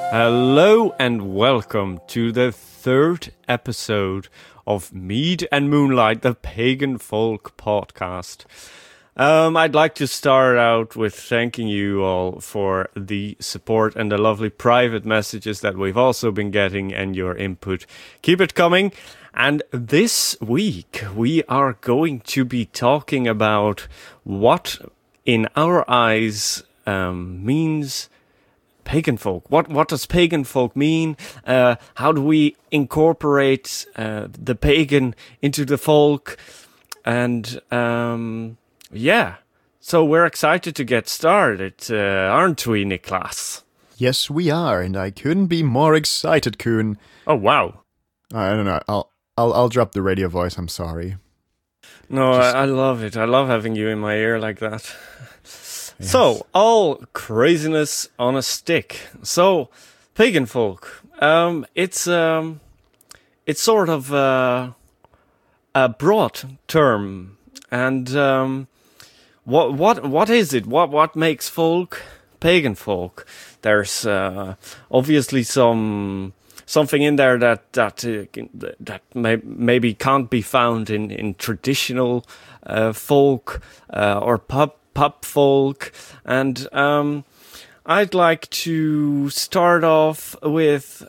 Hello and welcome to the third episode of Mead and Moonlight, the Pagan Folk podcast. I'd like to start out with thanking you all for the support and the lovely private messages that we've also been getting and your input. Keep it coming. And this week we are going to be talking about what in our eyes means pagan folk. What does pagan folk mean? How do we incorporate the pagan into the folk? And yeah, so we're excited to get started, aren't we, Niklas? Yes, we are, and I couldn't be more excited, Kuhn. Oh wow! I don't know. I'll drop the radio voice. I'm sorry. No, I love it. I love having you in my ear like that. Yes. So, all craziness on a stick. So, pagan folk. It's sort of a broad term, and what is it? What makes folk pagan folk? There's obviously something in there that maybe can't be found in traditional folk or pub folk, and I'd like to start off with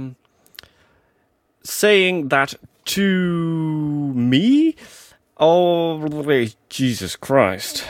saying that to me, oh, Jesus Christ.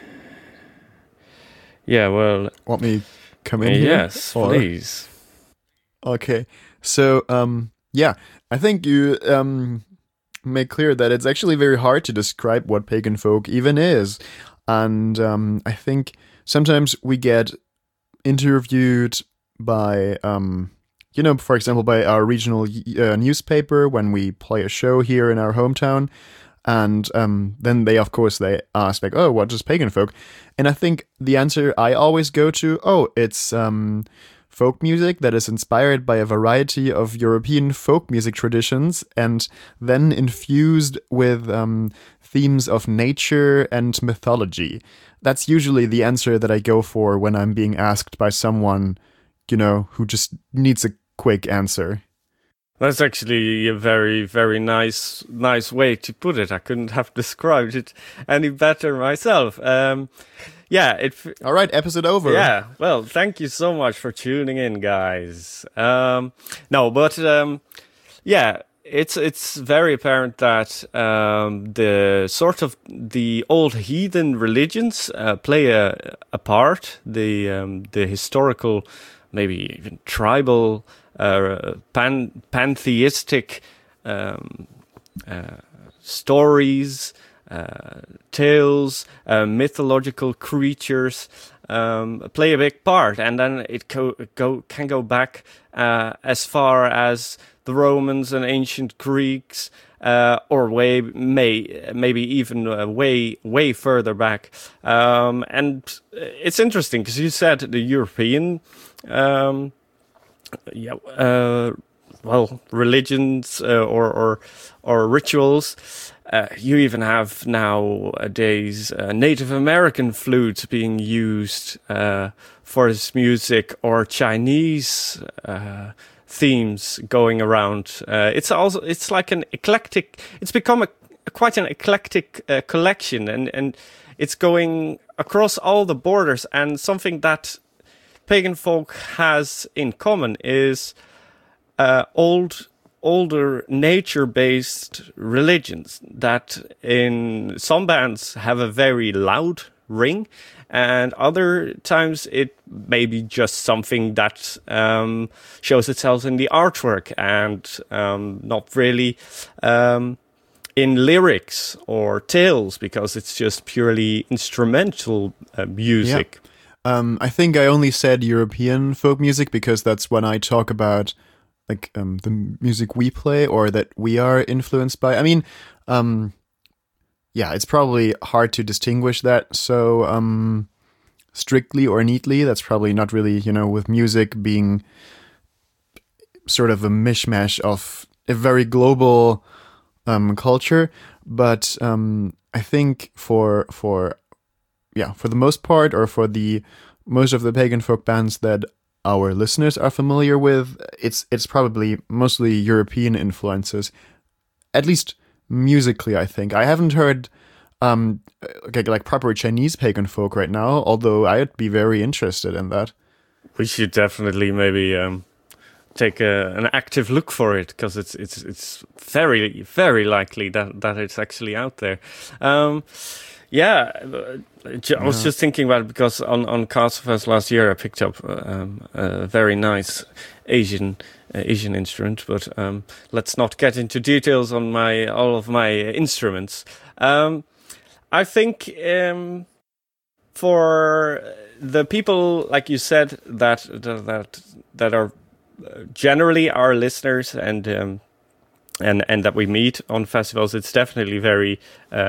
Yeah, well... Want me come in here? Yes, please. Okay, so, yeah, I think you make clear that it's actually very hard to describe what pagan folk even is. And I think sometimes we get interviewed by, for example, by our regional newspaper when we play a show here in our hometown. And then they ask, like, oh, what is pagan folk? And I think the answer I always go to, it's folk music that is inspired by a variety of European folk music traditions and then infused with themes of nature and mythology. That's usually the answer that I go for when I'm being asked by someone, who just needs a quick answer. That's actually a very, very nice way to put it. I couldn't have described it any better myself. Yeah. All right, episode over. Yeah. Well, thank you so much for tuning in, guys. Yeah, it's very apparent that the old heathen religions play a part. The historical, maybe even tribal, pantheistic stories, tales, mythological creatures play a big part, and then it can go back as far as the Romans and ancient Greeks, or maybe even way further back. And it's interesting because you said the European, religions or rituals. You even have nowadays Native American flutes being used for this music, or Chinese themes going around. It's like an eclectic. It's become quite an eclectic collection, and it's going across all the borders. And something that pagan folk has in common is older nature-based religions that in some bands have a very loud ring, and other times it may be just something that shows itself in the artwork and not really in lyrics or tales, because it's just purely instrumental music. Yeah. I think I only said European folk music because that's when I talk about like the music we play or that we are influenced by. I mean, yeah, it's probably hard to distinguish that so strictly or neatly. That's probably not really, with music being sort of a mishmash of a very global culture. But I think for the most part, or for the most of the pagan folk bands that our listeners are familiar with. It's probably mostly European influences, at least musically. I think I haven't heard like proper Chinese pagan folk right now, although I'd be very interested in that. We should definitely maybe take an active look for it, because it's very, very likely that it's actually out there. I was just thinking about it because on Castlefest last year I picked up a very nice Asian instrument, but let's not get into details on all of my instruments. I think for the people, like you said, that are generally our listeners and that we meet on festivals, it's definitely very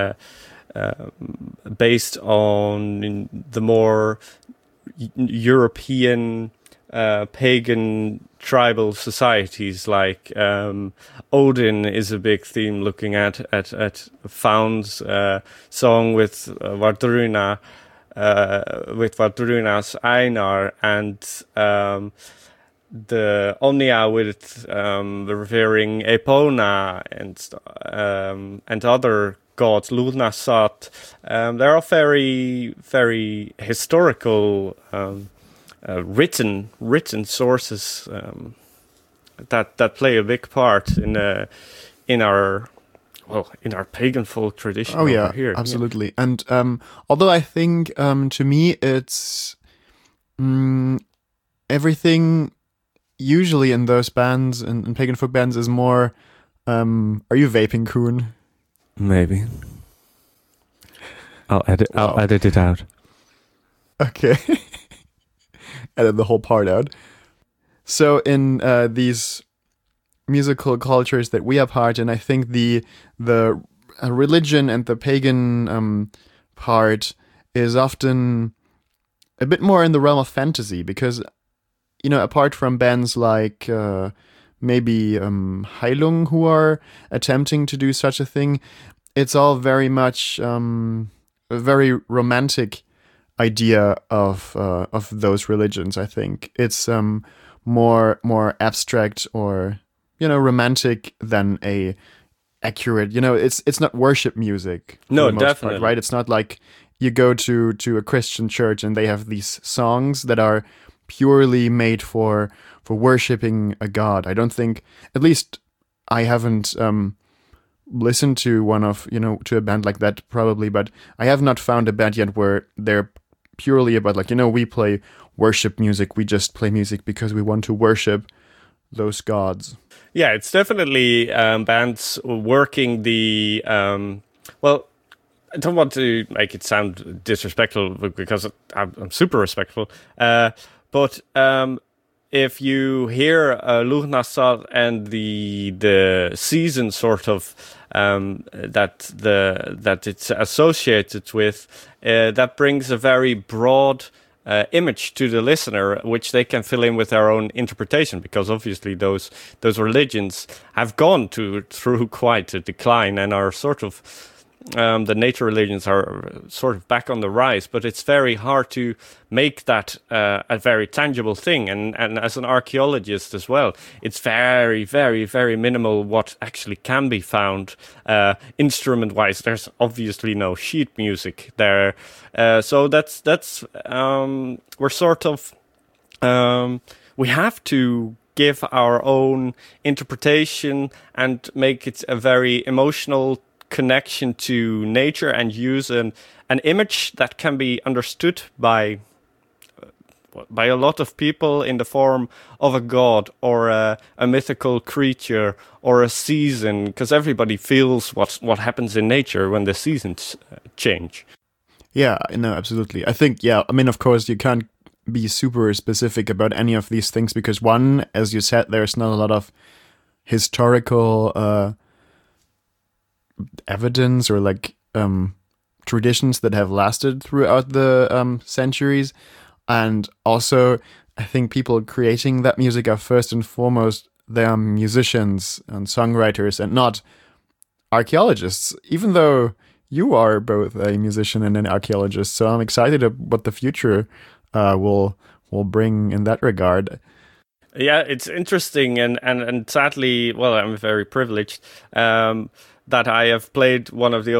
based on the more European pagan tribal societies. Like Odin is a big theme, looking at Faun's song with Vardruna's Einar, and the Omnia with revering Epona and other gods, Lugnasat. There are very, very historical written sources that play a big part in our pagan folk tradition. Oh yeah, here. Absolutely. Yeah. And although I think to me it's everything usually in those bands and pagan folk bands is more. Are you vaping, Kuhn? Maybe. I'll edit it out. Okay. Edit the whole part out. So in these musical cultures that we are part in, I think the religion and the pagan part is often a bit more in the realm of fantasy, because, you know, apart from bands like maybe Heilung, who are attempting to do such a thing, it's all very much a very romantic idea of those religions. I think it's more abstract, or, you know, romantic than a accurate. You know, it's not worship music. No, definitely part, right. It's not like you go to a Christian church and they have these songs that are purely made for worshipping a god. I don't think, at least I haven't listened to to a band like that probably, but I have not found a band yet where they're purely about, like, you know, we play worship music, we just play music because we want to worship those gods. Yeah, it's definitely bands working the well, I don't want to make it sound disrespectful, because I'm super respectful, but if you hear Lugnasad and the season sort of that it's associated with, that brings a very broad image to the listener, which they can fill in with their own interpretation, because obviously those religions have gone through quite a decline and are sort of the nature religions are sort of back on the rise, but it's very hard to make that a very tangible thing. And as an archaeologist as well, it's very, very, very minimal what actually can be found instrument-wise. There's obviously no sheet music there, so that's we're sort of we have to give our own interpretation and make it a very emotional connection to nature, and use an image that can be understood by a lot of people in the form of a god or a mythical creature or a season, because everybody feels what happens in nature when the seasons change. Yeah, no, absolutely. I think, yeah, I mean, of course, you can't be super specific about any of these things because, one, as you said, there's not a lot of historical evidence or like traditions that have lasted throughout the centuries. And also, I think people creating that music are first and foremost, they are musicians and songwriters and not archaeologists, even though you are both a musician and an archaeologist. So I'm excited about what the future will will bring in that regard. Yeah, it's interesting, and sadly, well, I'm very privileged that I have played one of the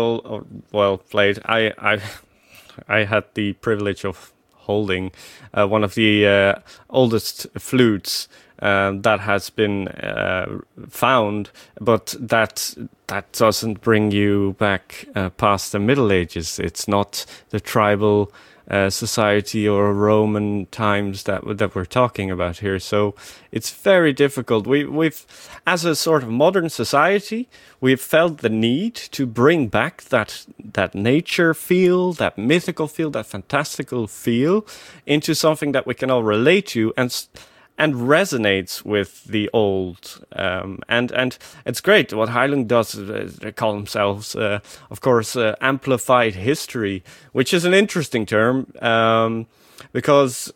I had the privilege of holding one of the oldest flutes that has been found, but that doesn't bring you back past the Middle Ages. It's not the tribal society or Roman times that we're talking about here. So it's very difficult. We've, as a sort of modern society, we've felt the need to bring back that nature feel, that mythical feel, that fantastical feel into something that we can all relate to and resonates with the old. And it's great what Heilung does. They call themselves, of course, amplified history, which is an interesting term because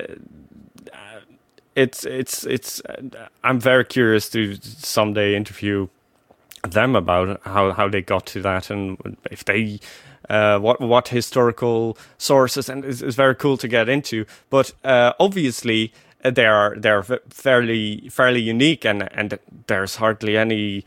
it's. I'm very curious to someday interview them about how they got to that and if they. What historical sources, and it's very cool to get into. But obviously, they're fairly unique, and there's hardly any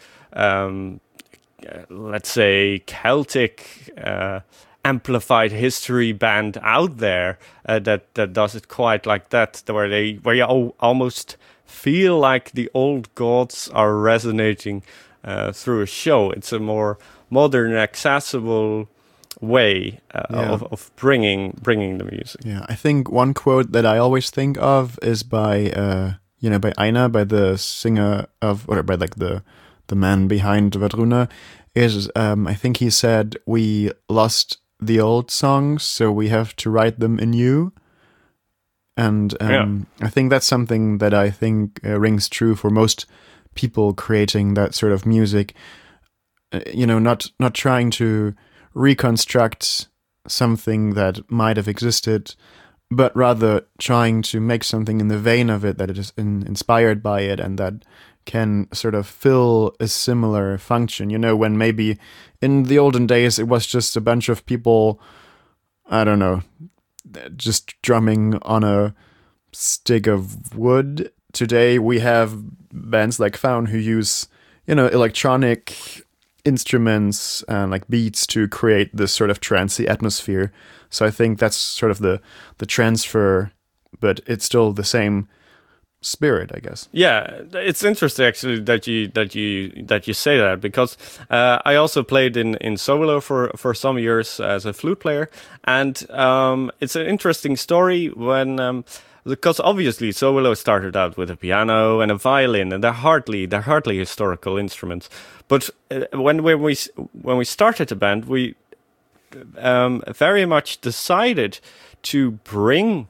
let's say Celtic amplified history band out there that does it quite like that, where you almost feel like the old gods are resonating through a show. It's a more modern, accessible way of bringing the music. Yeah, I think one quote that I always think of is by by Einar, by the singer of, or by like the man behind Vadruna, is I think he said, "We lost the old songs, so we have to write them anew." And I think that's something that I think rings true for most people creating that sort of music. Not trying to reconstruct something that might have existed, but rather trying to make something in the vein of it, that it is inspired by it and that can sort of fill a similar function. When maybe in the olden days it was just a bunch of people, I don't know, just drumming on a stick of wood. Today we have bands like Faun who use, electronic instruments and like beats to create this sort of trancey atmosphere. So I think that's sort of the transfer, but it's still the same spirit, I guess. Yeah, it's interesting actually that you say that, because I also played in solo for some years as a flute player, and it's an interesting story because obviously solo started out with a piano and a violin, and they're hardly historical instruments. But when we started the band, we very much decided to bring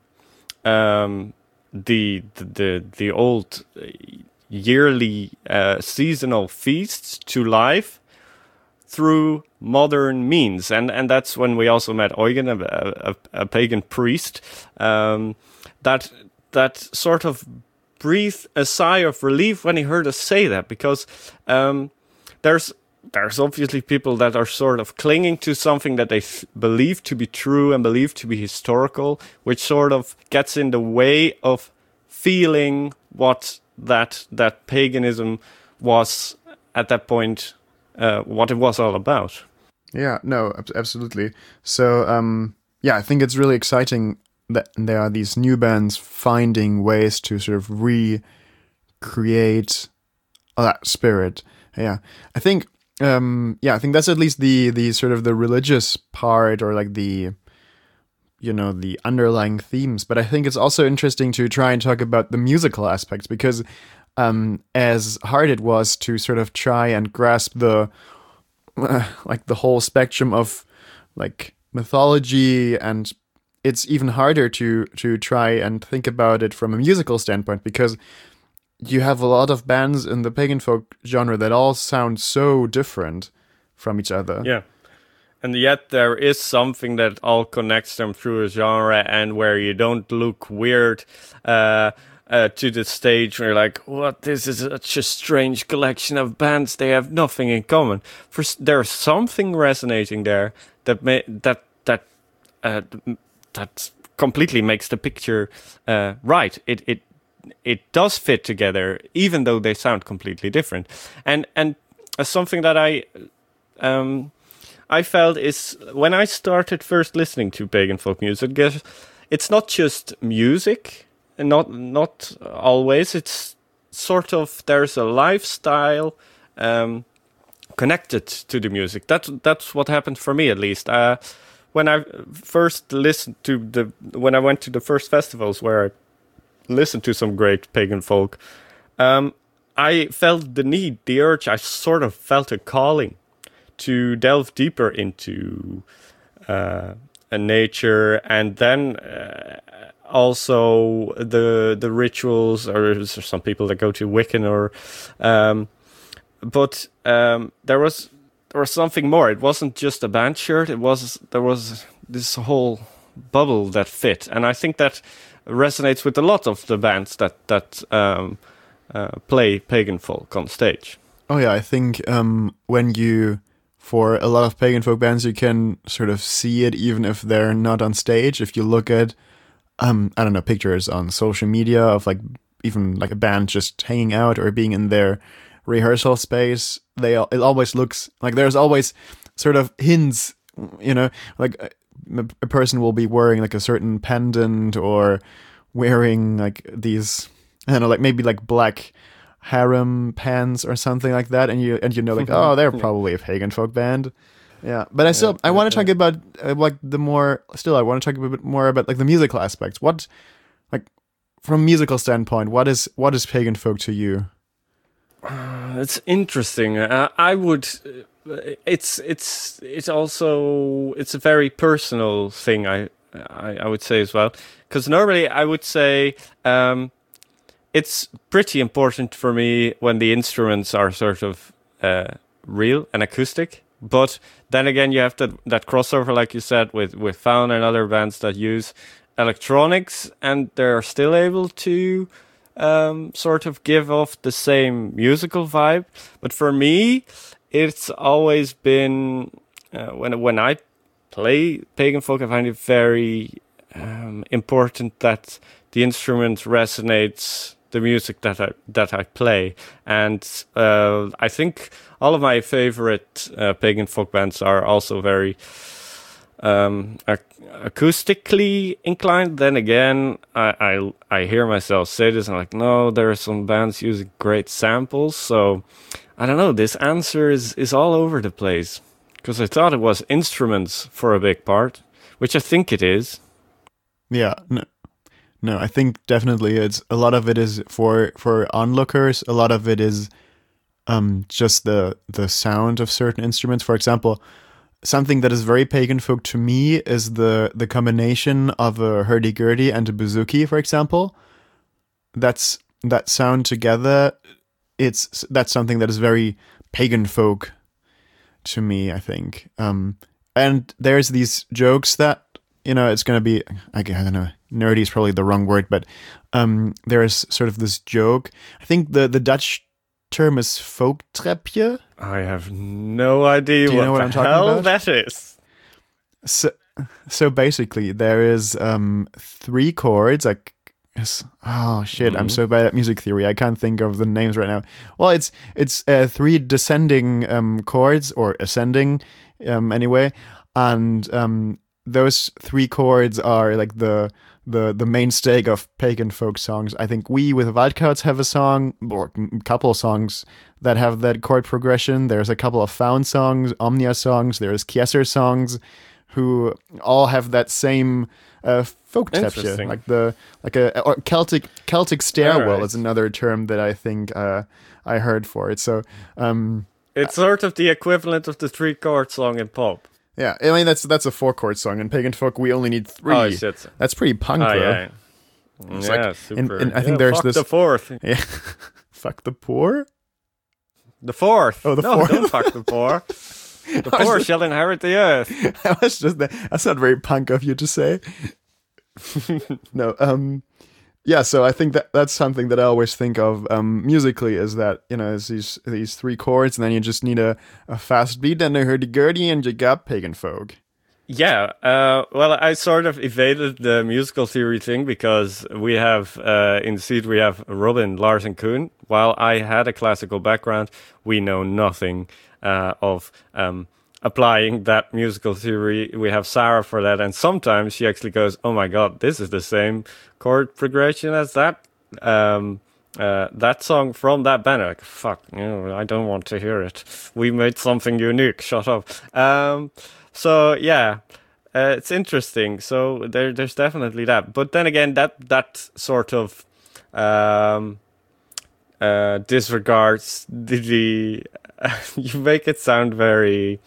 the old yearly seasonal feasts to life through modern means, and that's when we also met Eugen, a pagan priest, that sort of breathed a sigh of relief when he heard us say that, because there's obviously people that are sort of clinging to something that they believe to be true and believe to be historical, which sort of gets in the way of feeling what that paganism was at that point, what it was all about. Yeah, no, absolutely. So, I think it's really exciting that there are these new bands finding ways to sort of recreate that spirit. Yeah, I think that's at least the sort of the religious part, or like the underlying themes. But I think it's also interesting to try and talk about the musical aspects, because as hard it was to sort of try and grasp the like the whole spectrum of like mythology, and it's even harder to try and think about it from a musical standpoint, because you have a lot of bands in the pagan folk genre that all sound so different from each other. Yeah. And yet there is something that all connects them through a genre, and where you don't look weird to the stage where you're like, what, this is such a strange collection of bands, they have nothing in common. There's something resonating there that completely makes the picture right. It does fit together, even though they sound completely different. And something that I felt is when I started first listening to pagan folk music, it's not just music, and not always. It's sort of, there's a lifestyle connected to the music. That's what happened for me, at least. When I first listened to when I went to the first festivals where I listened to some great pagan folk, I felt the urge. I sort of felt a calling to delve deeper into nature, and then also the rituals, or some people that go to Wiccan, or but there was something more. It wasn't just a band shirt. There was this whole bubble that fit, and I think that resonates with a lot of the bands that play pagan folk on stage. Oh yeah, I think for a lot of pagan folk bands, you can sort of see it even if they're not on stage. If you look at I don't know, pictures on social media of like even like a band just hanging out or being in their rehearsal space, it always looks like there's always sort of hints, like a person will be wearing like a certain pendant, or wearing like these, I don't know, like maybe like black harem pants or something like that, and you know like, oh, they're probably a pagan folk band. Yeah, but I want to talk about I want to talk a bit more about like the musical aspects. What, like, from a musical standpoint, what is pagan folk to you? It's interesting. I would. It's a very personal thing. I would say as well, because normally I would say it's pretty important for me when the instruments are sort of real and acoustic. But then again, you have that crossover, like you said, with Fauna and other bands that use electronics, and they're still able to sort of give off the same musical vibe. But for me, it's always been when I play pagan folk, I find it very important that the instrument resonates the music that I play. And I think all of my favorite pagan folk bands are also very acoustically inclined. Then again, I hear myself say this, and I'm like, no, there are some bands using great samples. So I don't know, this answer is all over the place, because I thought it was instruments for a big part, which I think it is. Yeah, no, I think definitely it's a lot of it is for onlookers. A lot of it is just the sound of certain instruments. For example, something that is very pagan folk to me is the combination of a hurdy-gurdy and a bouzouki, for example. That sound together, that's something that is very pagan folk to me, I think. And there's these jokes that, it's going to be, I don't know, nerdy is probably the wrong word, but there's sort of this joke. I think the Dutch term is folktrepje. I have no idea what I'm talking about. That is. So basically, there is 3 chords. Oh shit! I'm so bad at music theory. I can't think of the names right now. Well, it's 3 descending chords, or ascending anyway, and those 3 chords are like the mainstay of pagan folk songs. I think we with Wildcats have a song, or a couple of songs that have that chord progression. There's a couple of Found songs, Omnia songs. There's Kieser songs, who all have that same folk trepje, or Celtic stairwell is another term that I think I heard for it. So it's sort of the equivalent of the 3-chord song in pop. Yeah, I mean that's a 4-chord song. In pagan folk, we only need 3. Oh shit! That's pretty punk, bro. Yeah, super. And I think there's fuck this the 4th. Yeah, fuck the poor. The 4th. Oh, the 4th. No, don't fuck the poor. The poor shall inherit the earth. That's not very punk of you to say. No, yeah, so I think that's something that I always think of musically, is that, it's these 3 chords, and then you just need a fast beat and a hurdy-gurdy, and you got pagan folk. Yeah, well, I sort of evaded the musical theory thing because we have, in Seed, we have Robin Larsen Kuhn. While I had a classical background, we know nothing of applying that musical theory. We have Sarah for that, and sometimes she actually goes, "Oh my God, this is the same chord progression as that song from that band." Like, fuck, I don't want to hear it. We made something unique. Shut up. So yeah, it's interesting. So there's definitely that. But then again, that sort of disregards the you make it sound very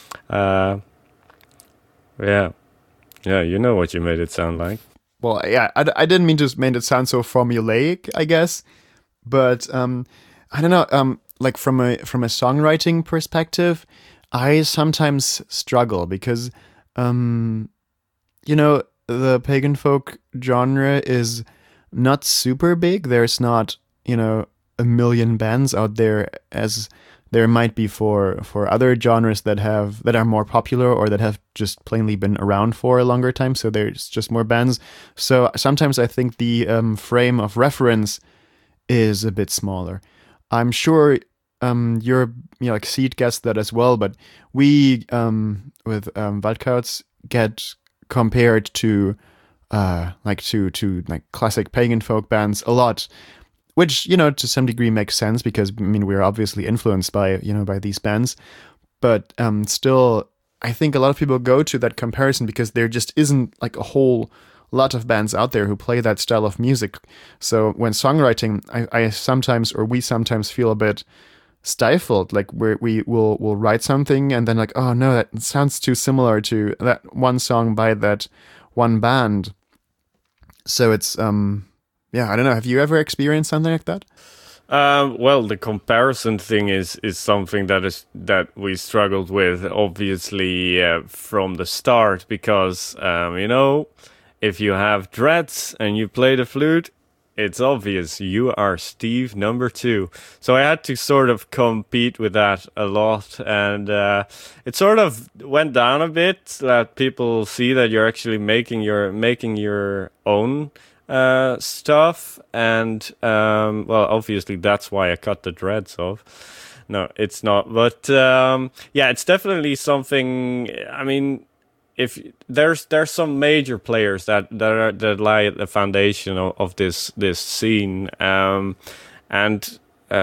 yeah, you know what you made it sound like. Well, yeah, I didn't mean to make it sound so formulaic, I guess, but I don't know. Like from a songwriting perspective, I sometimes struggle because the pagan folk genre is not super big. There's not a million bands out there as there might be for other genres that are more popular or that have just plainly been around for a longer time. So there's just more bands. So sometimes I think the frame of reference is a bit smaller. I'm sure you're like Seed gets that as well, but we with Waldkauz get compared to like classic pagan folk bands a lot, which to some degree makes sense because we're obviously influenced by by these bands, but still I think a lot of people go to that comparison because there just isn't like a whole lot of bands out there who play that style of music. So when songwriting, I sometimes, or we sometimes, feel a bit stifled, like we'll write something and then like, oh no, that sounds too similar to that one song by that one band. So it's yeah, I don't know. Have you ever experienced something like that? Well, the comparison thing is something that we struggled with, obviously, from the start, because if you have dreads and you play the flute, it's obvious you are Steve number 2. So I had to sort of compete with that a lot, and it sort of went down a bit that people see that you're actually making your own stuff, and well, obviously that's why I cut the dreads off. No, it's not, but yeah, it's definitely something. I mean, if there's some major players that lie at the foundation of this scene, and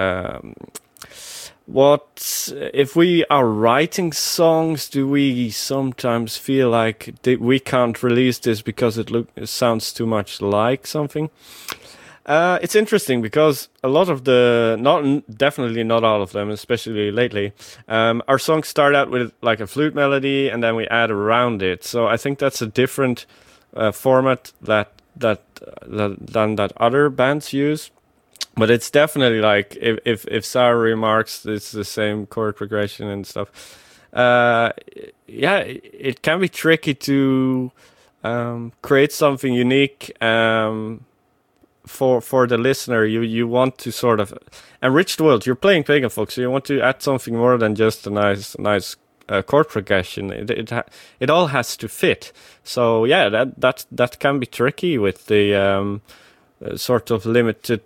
what if we are writing songs? Do we sometimes feel like we can't release this because it sounds too much like something? It's interesting because a lot of definitely not all of them, especially lately, our songs start out with like a flute melody and then we add around it. So I think that's a different format than that other bands use. But it's definitely like if Sarah remarks it's the same chord progression and stuff. Yeah, it can be tricky to create something unique. For the listener, you want to sort of enrich the world. You're playing pagan folk, so you want to add something more than just a nice chord progression. It all has to fit. So yeah, that can be tricky with the sort of limited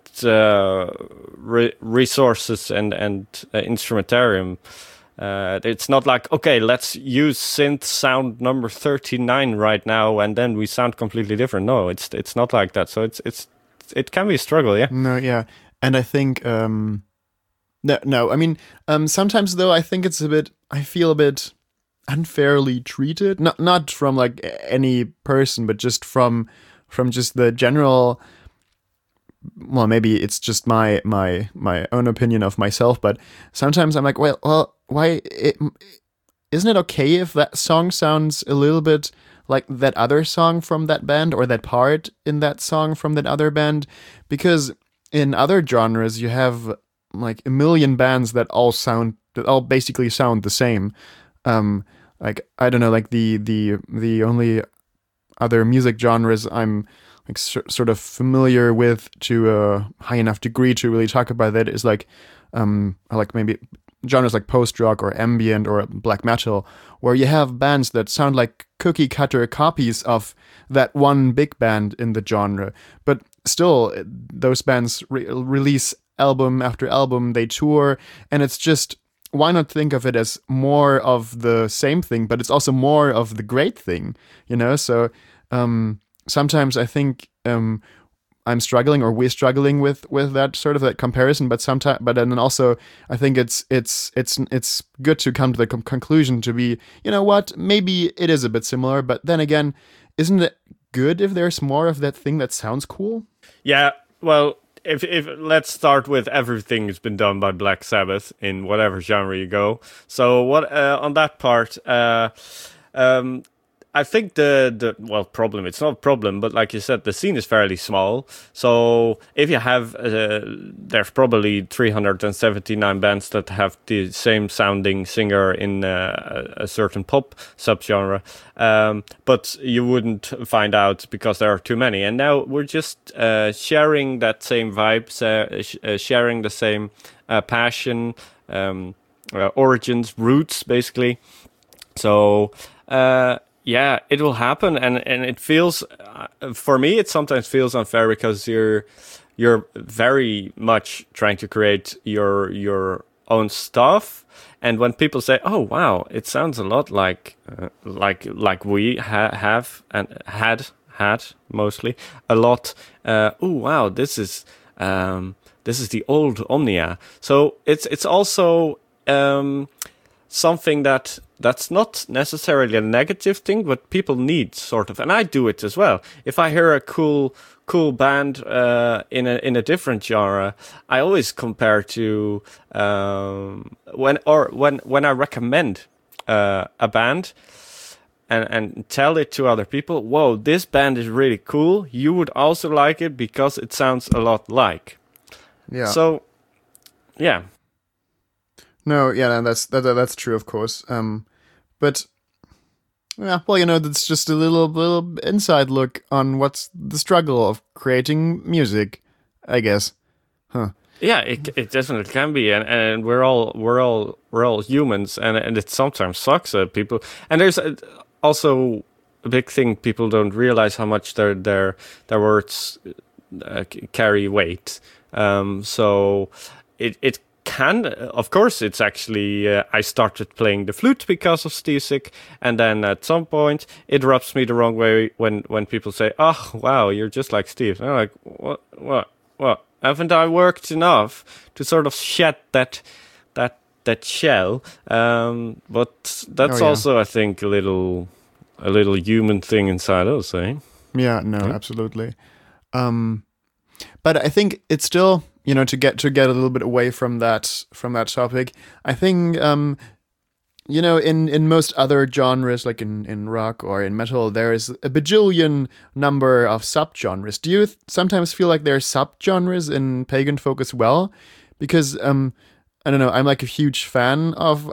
resources and instrumentarium. It's not like, okay, let's use synth sound number 39 right now and then we sound completely different. No, it's not like that. So it can be a struggle, yeah. No, yeah. And I think no, I mean, sometimes though I think I feel a bit unfairly treated. Not from like any person, but just from just the general. Well, maybe it's just my own opinion of myself, but sometimes I'm like, well, why isn't it okay if that song sounds a little bit like that other song from that band or that part in that song from that other band? Because in other genres you have like a million bands that all basically sound the same. Like I don't know, like the only other music genres I'm like sort of familiar with to a high enough degree to really talk about that is like maybe genres like post rock or ambient or black metal, where you have bands that sound like cookie cutter copies of that one big band in the genre, but still those bands release album after album, they tour, and it's just, why not think of it as more of the same thing, but it's also more of the great thing, you know? So sometimes I think I'm struggling, or we're struggling with that sort of that comparison, but then also I think it's good to come to the conclusion to be, you know what, maybe it is a bit similar, but then again, isn't it good if there's more of that thing that sounds cool? Yeah, well, if let's start with everything's been done by Black Sabbath in whatever genre you go. So what on that part, I think the problem, it's not a problem, but like you said, the scene is fairly small. So if you have, there's probably 379 bands that have the same sounding singer in a certain pop subgenre, but you wouldn't find out because there are too many. And now we're just sharing that same vibe, sharing the same passion, origins, roots, basically. So yeah, it will happen, and it feels, for me, it sometimes feels unfair because you're very much trying to create your own stuff, and when people say, "Oh wow, it sounds a lot like we have and had mostly a lot," oh wow, this is the old Omnia. So it's also something that's not necessarily a negative thing, but people need, sort of, and I do it as well. If I hear a cool band in a different genre, I always compare to when I recommend a band and tell it to other people. Whoa, this band is really cool. You would also like it because it sounds a lot like. Yeah. So, yeah. No, yeah, no, that's true, of course. But yeah, well, you know, that's just a little inside look on what's the struggle of creating music, I guess. Huh. Yeah, it definitely can be, and we're all humans, and it sometimes sucks at people. And there's also a big thing, people don't realize how much their words carry weight. So it can, of course, it's actually, I started playing the flute because of Stisek, and then at some point it rubs me the wrong way when people say, "Oh, wow, you're just like Steve." And I'm like, what? Haven't I worked enough to sort of shed that shell? But that's also, I think, a little human thing inside us, eh? Yeah, no, absolutely. But I think it's still, you know, to get a little bit away from that topic, I think you know, in most other genres, like in rock or in metal, there is a bajillion number of subgenres. Do you sometimes feel like there are subgenres in pagan folk as well? Because I don't know, I'm like a huge fan of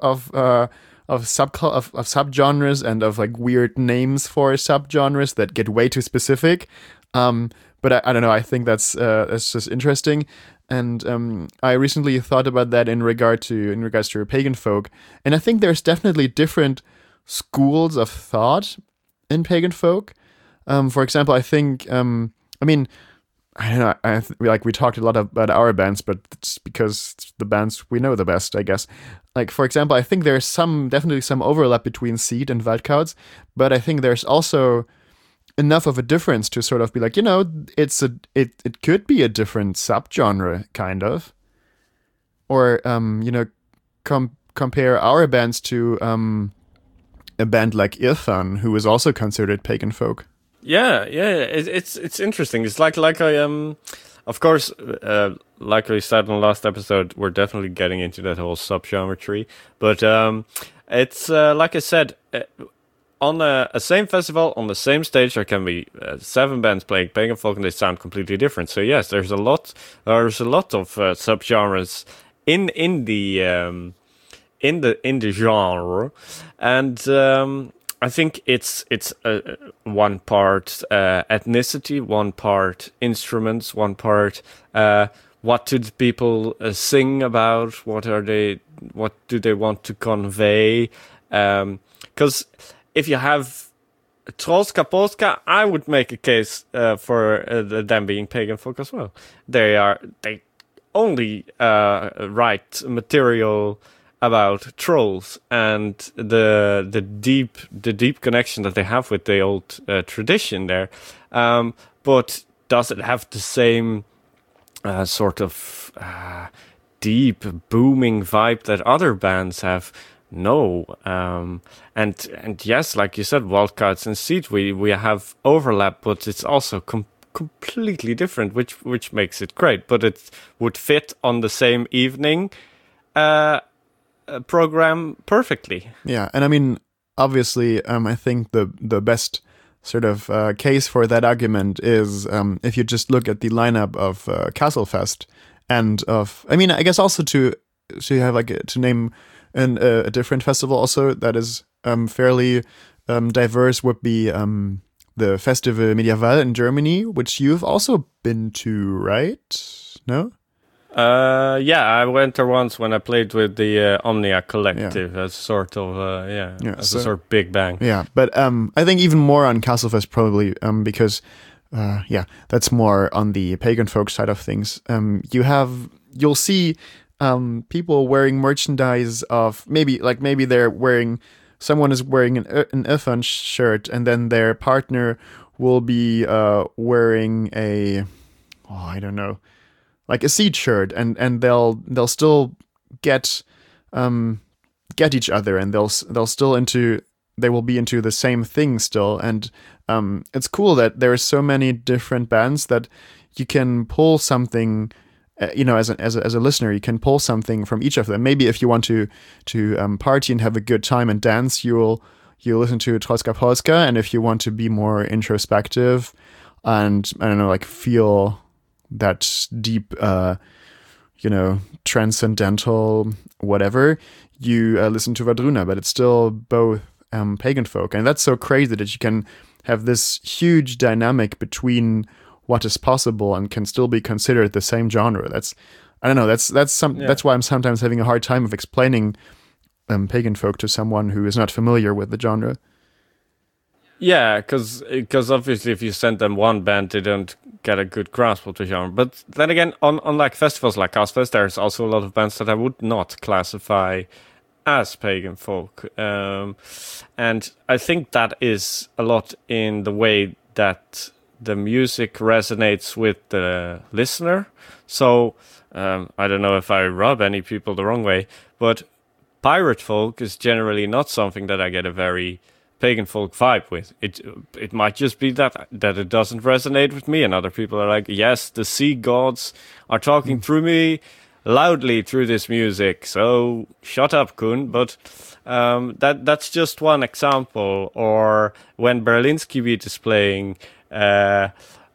subgenres and of like weird names for subgenres that get way too specific. But I don't know. I think that's just interesting, and I recently thought about that in regards to pagan folk, and I think there's definitely different schools of thought in pagan folk. For example, I think I mean, I don't know. Like we talked a lot about our bands, but it's because it's the bands we know the best, I guess. Like for example, I think there's definitely some overlap between Seed and Waldkauz, but I think there's also enough of a difference to sort of be like, you know, it could be a different subgenre, kind of, or you know, compare our bands to a band like Irfan, who is also considered pagan folk. Yeah, it's interesting. It's like I of course, like we said in the last episode, we're definitely getting into that whole subgenre tree, but it's like I said. On a same festival, on the same stage, there can be 7 bands playing pagan folk, and they sound completely different. So yes, there's a lot of subgenres in the genre, and I think it's one part ethnicity, one part instruments, one part what do the people sing about? What do they want to convey? Because if you have Trollska Polska, I would make a case for them being pagan folk as well. They only write material about trolls and the deep connection that they have with the old tradition there. But does it have the same sort of deep booming vibe that other bands have? No. And yes, like you said, Wildcards and Seed, we have overlap, but it's also completely different, which makes it great. But it would fit on the same evening program perfectly. Yeah, and I mean, obviously, I think the best sort of case for that argument is if you just look at the lineup of Castlefest and of, I mean, I guess also to have like to name a different festival also that is fairly diverse would be the Festival Medieval in Germany, which you've also been to, right? No? Yeah, I went there once when I played with the Omnia Collective as sort of a sort of Big Bang. Yeah, but I think even more on Castlefest probably because that's more on the pagan folk side of things. You'll see people wearing merchandise of maybe someone is wearing an Earthon shirt, and then their partner will be wearing I don't know, like a Seed shirt, and they'll still get each other, and they will be into the same thing still, and it's cool that there are so many different bands that you can pull something. As a listener, you can pull something from each of them. Maybe if you want to party and have a good time and dance, you'll listen to Trollska Polska, and if you want to be more introspective and I don't know, like feel that deep, transcendental whatever, you listen to Wardruna. But it's still both pagan folk, and that's so crazy that you can have this huge dynamic between what is possible and can still be considered the same genre. That's why I'm sometimes having a hard time of explaining pagan folk to someone who is not familiar with the genre. Yeah, because obviously if you send them one band, they don't get a good grasp of the genre. But then again, on like festivals like Castlefest, there's also a lot of bands that I would not classify as pagan folk. And I think that is a lot in the way that the music resonates with the listener. So I don't know if I rub any people the wrong way, but pirate folk is generally not something that I get a very pagan folk vibe with. It might just be that it doesn't resonate with me, and other people are like, yes, the sea gods are talking through me loudly through this music, so shut up, Kun. But that's just one example. Or when Berlinski Beat is playing, that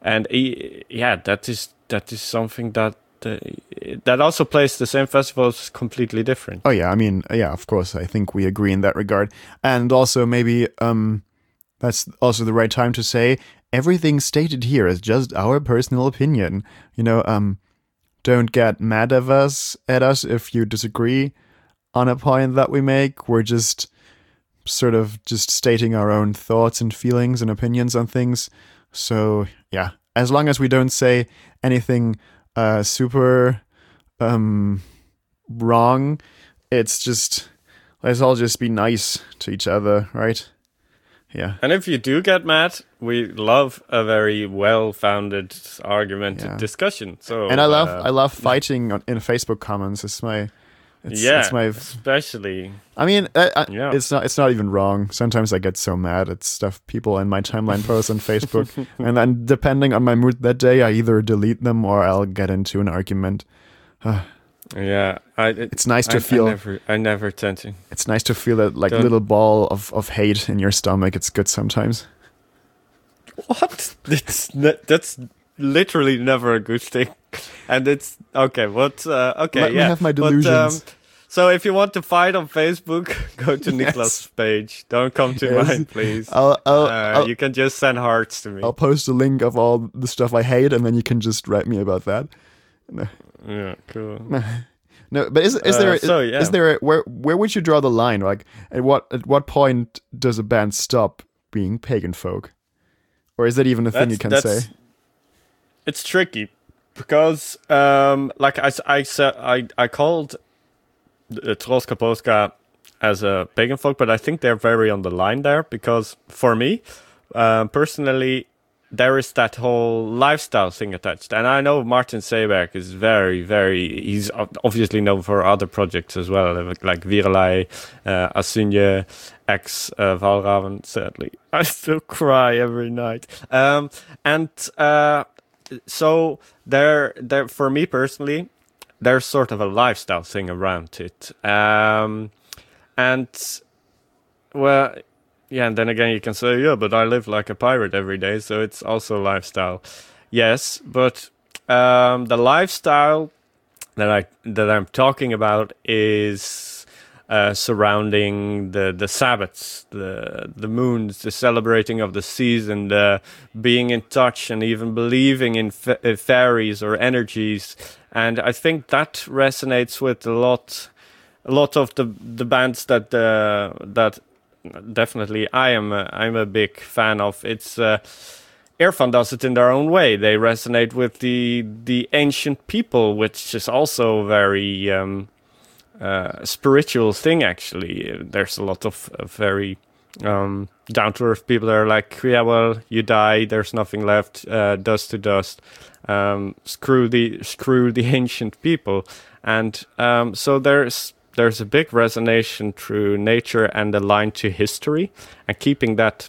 is something that also plays the same festival is completely different. Oh yeah, I mean, yeah, of course, I think we agree in that regard. And also maybe that's also the right time to say everything stated here is just our personal opinion. Don't get mad at us if you disagree on a point that we make. We're just sort of just stating our own thoughts and feelings and opinions on things. So yeah, as long as we don't say anything super wrong, let's all just be nice to each other, right? Yeah. And if you do get mad, we love a very well-founded argumented discussion. So and I love fighting in Facebook comments. It's my especially. I mean, it's not even wrong. Sometimes I get so mad at stuff people in my timeline post on Facebook, and then depending on my mood that day, I either delete them or I'll get into an argument. Yeah, it's nice to feel. I never tend to. It's nice to feel that little ball of hate in your stomach. It's good sometimes. What? That's literally never a good thing. And it's okay. What? Okay, Let me have my delusions. But, so if you want to fight on Facebook, go to Niklas' page. Don't come to mine, please. You can just send hearts to me. I'll post a link of all the stuff I hate, and then you can just write me about that. Yeah, cool. No, but is there is there where would you draw the line? Like at what point does a band stop being pagan folk, or is that even a thing you can say? It's tricky because like I said, I called Troska Polska as a pagan folk, but I think they're very on the line there because for me personally, there is that whole lifestyle thing attached. And I know Martin Seeberg is he's obviously known for other projects as well, like Virelai, Asunje, Valraven, sadly. I still cry every night. So there, for me personally, there's sort of a lifestyle thing around it. Well, yeah, and then again you can say, yeah, but I live like a pirate every day, so it's also lifestyle. Yes, but the lifestyle that I'm talking about is surrounding the Sabbats, the moons, the celebrating of the season, the being in touch, and even believing in fairies or energies. And I think that resonates with a lot of the bands that definitely I'm a big fan of. It's Irfan does it in their own way. They resonate with the ancient people, which is also very spiritual thing. Actually, there's a lot of very down to earth people that are like, yeah, well, you die, there's nothing left, dust to dust. Screw the ancient people, and so there's a big resonation through nature and a line to history, and keeping that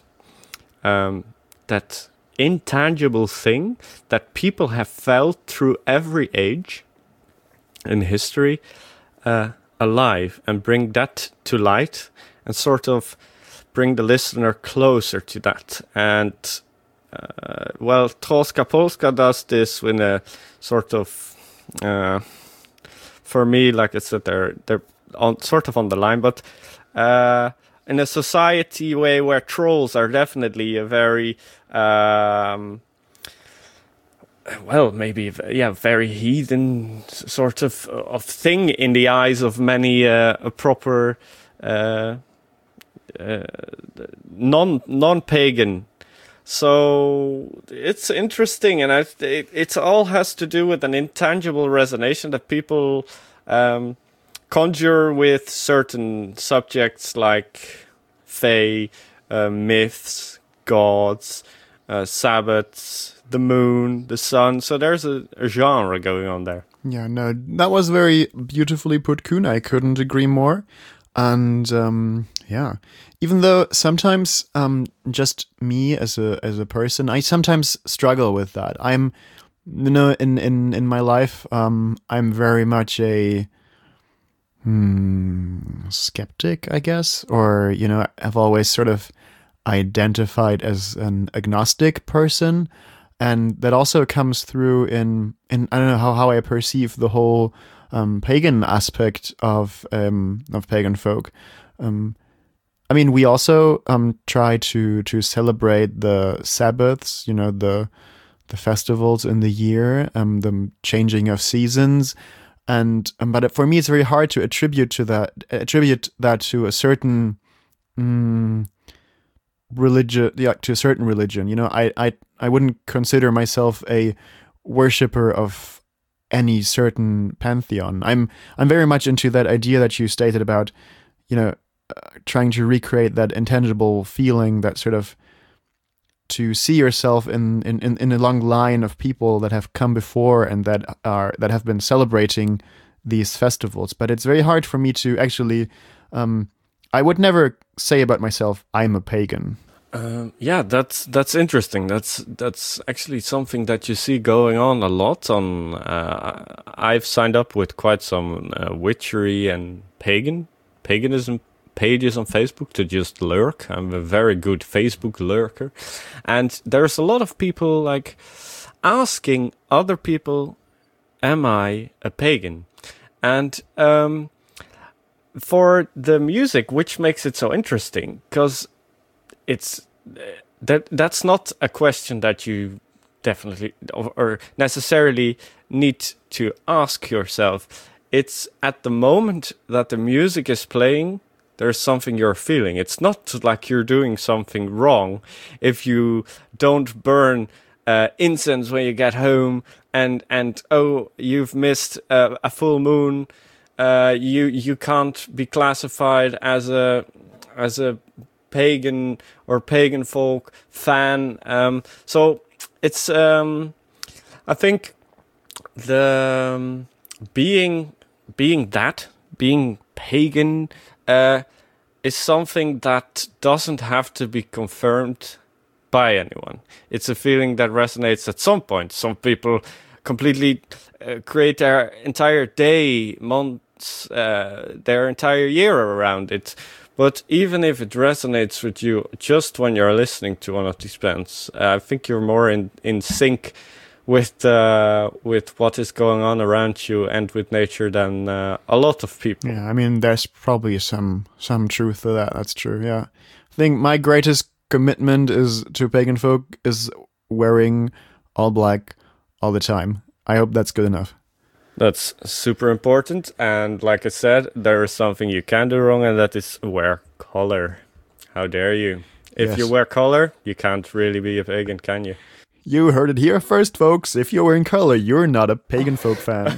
that intangible thing that people have felt through every age in history alive, and bring that to light, and sort of bring the listener closer to that. And well, Troska Polska does this in a sort of for me, like I said, they're sort of on the line, but in a society way where trolls are definitely a very very heathen sort of thing in the eyes of many a proper non-pagan. So it's interesting, and it all has to do with an intangible resonation that people conjure with certain subjects like fae, myths, gods, Sabbats, the moon, the sun. So there's a genre going on there. Yeah, no, that was very beautifully put, Kuhn. I couldn't agree more. And yeah, even though sometimes just me as a person, I sometimes struggle with that. I'm, in my life, I'm very much a skeptic, I guess, or I've always sort of identified as an agnostic person, and that also comes through in I don't know how I perceive the whole pagan aspect of pagan folk. I mean, we also try to celebrate the Sabbaths, the festivals in the year, the changing of seasons. And but for me, it's very hard to attribute that to a certain religion. Yeah, to a certain religion. I wouldn't consider myself a worshipper of any certain pantheon. I'm very much into that idea that you stated about, trying to recreate that intangible feeling, that sort of to see yourself in a long line of people that have come before and that have been celebrating these festivals. But it's very hard for me to actually. I would never say about myself, I'm a pagan. Yeah, that's interesting. That's actually something that you see going on a lot. I've signed up with quite some witchery and paganism pages on Facebook to just lurk. I'm a very good Facebook lurker, and there's a lot of people like asking other people, "Am I a pagan?" And for the music, which makes it so interesting, because it's that's not a question that you definitely or necessarily need to ask yourself. It's at the moment that the music is playing, there's something you're feeling. It's not like you're doing something wrong if you don't burn incense when you get home, and oh, you've missed a full moon. You can't be classified as a pagan or pagan folk fan. So it's I think the being pagan is something that doesn't have to be confirmed by anyone. It's a feeling that resonates at some point. Some people completely create their entire day, months, their entire year around it. But even if it resonates with you just when you're listening to one of these bands, I think you're more in sync with what is going on around you and with nature than a lot of people. Yeah, I mean, there's probably some truth to that. That's true. Yeah, I think my greatest commitment is to pagan folk is wearing all black all the time. I hope that's good enough. That's super important. And like I said, there is something you can do wrong, and that is wear color. How dare you? If you wear color, you can't really be a pagan, can you? You heard it here first, folks. If you're wearing color, you're not a pagan folk fan.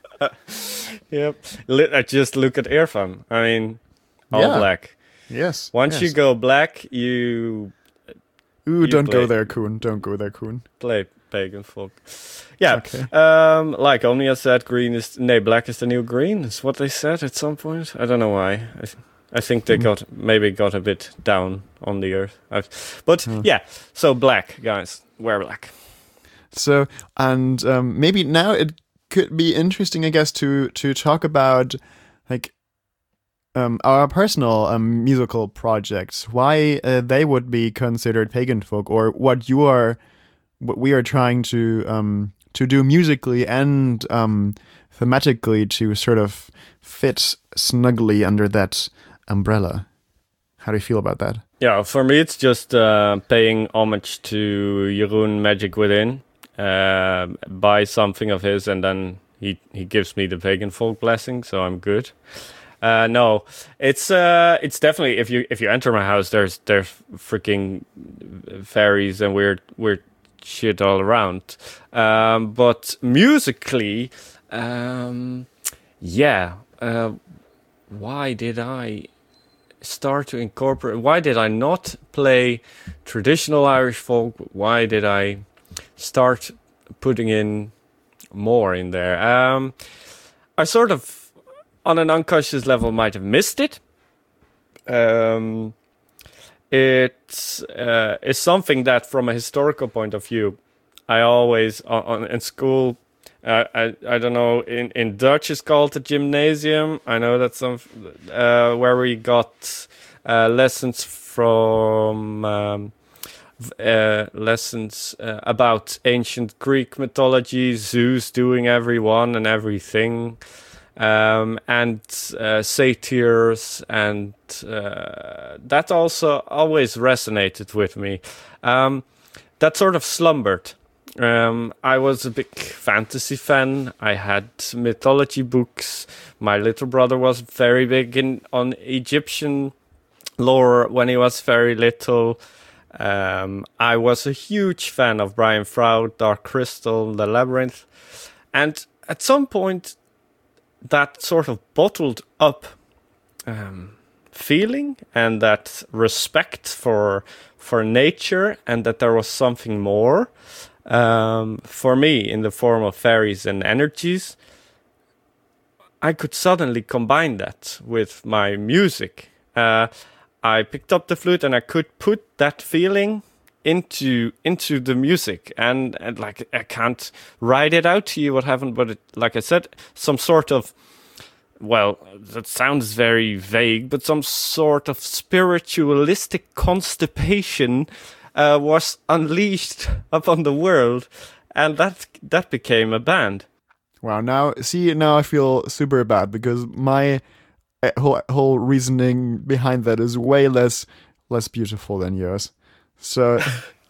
Yep. Just look at Irfan. I mean, all black. Yes. Once you go black, you don't go there, Kuhn. Don't go there, Kuhn. Play pagan folk. Yeah. Okay. Like Omnia said, black is the new green. Is what they said at some point. I don't know why. I think they got a bit down on the earth. But yeah, so black, guys. Wear black. So, and maybe now it could be interesting, I guess, to talk about like our personal musical projects, why they would be considered pagan folk, or what we are trying to do musically and thematically to sort of fit snugly under that umbrella. How do you feel about that? Yeah, for me it's just paying homage to Jeroen Magic Within, buy something of his, and then he gives me the pagan folk blessing, so I'm good. No, it's definitely, if you enter my house, there's freaking fairies and weird shit all around. But musically, why did I start to incorporate? Why did I not play traditional Irish folk? Why did I start putting in more in there? I sort of, on an unconscious level, might have missed it. It's something that, from a historical point of view, I always in school. I don't know. In Dutch, it's called the gymnasium. I know that's some where we got lessons from about ancient Greek mythology, Zeus doing everyone and everything, and satyrs, and that also always resonated with me. That sort of slumbered. I was a big fantasy fan. I had mythology books. My little brother was very big on Egyptian lore when he was very little. I was a huge fan of Brian Froud, Dark Crystal, The Labyrinth. And at some point, that sort of bottled up feeling and that respect for nature, and that there was something more. For me, in the form of fairies and energies, I could suddenly combine that with my music. I picked up the flute and I could put that feeling into the music, and like, I can't write it out to you what happened, but like I said, some sort of, well, that sounds very vague, but some sort of spiritualistic constipation was unleashed upon the world, and that became a band. Wow! Now I feel super bad, because my whole reasoning behind that is way less beautiful than yours. So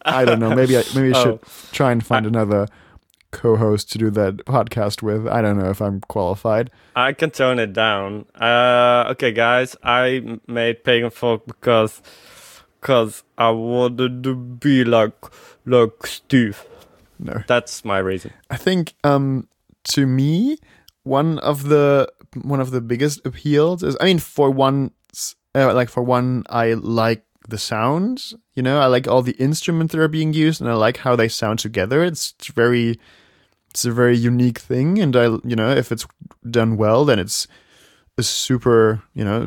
I don't know. Maybe I Oh. should try and find another co-host to do that podcast with. I don't know if I'm qualified. I can tone it down. Okay, guys, I made Pagan Folk because I wanted to be like Steve. No, That's my reason. I think to me one of the biggest appeals is, I mean, for one, I like the sounds. You know, I like all the instruments that are being used, and I like how they sound together. It's a very unique thing, and if it's done well, then it's a super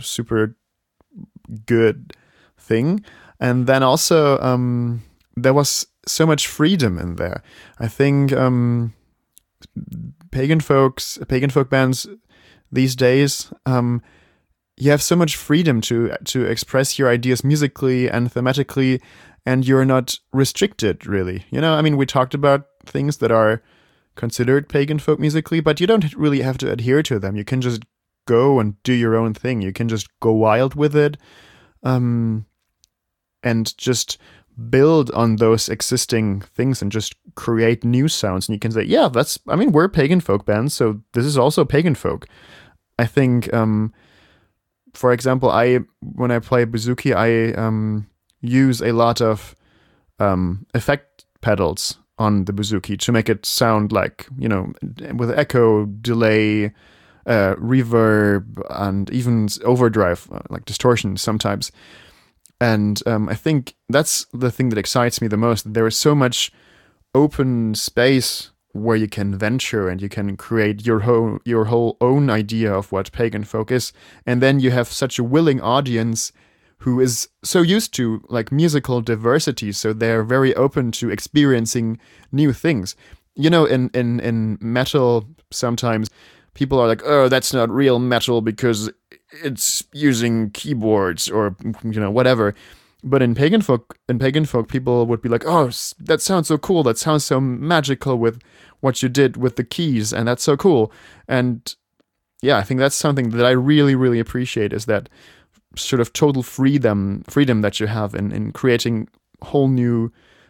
good thing. And then also there was so much freedom in there. I think pagan folk bands these days, you have so much freedom to express your ideas musically and thematically, and you're not restricted, really. You know, I mean, we talked about things that are considered pagan folk musically, but you don't really have to adhere to them. You can just go and do your own thing. You can just go wild with it, and just build on those existing things and just create new sounds. And you can say, yeah, we're a pagan folk band, so this is also pagan folk. I think, for example, when I play bouzouki, I use a lot of effect pedals on the bouzouki to make it sound like, with echo, delay, reverb, and even overdrive, like distortion sometimes. And I think that's the thing that excites me the most. There is so much open space where you can venture and you can create your whole own idea of what pagan folk is. And then you have such a willing audience who is so used to like musical diversity, so they're very open to experiencing new things. You know, in metal, sometimes people are like, oh, that's not real metal because it's using keyboards or whatever. But in pagan folk, people would be like, oh, that sounds so cool. That sounds so magical with what you did with the keys, and that's so cool. And yeah, I think that's something that I really, really appreciate, is that sort of total freedom that you have in creating whole new,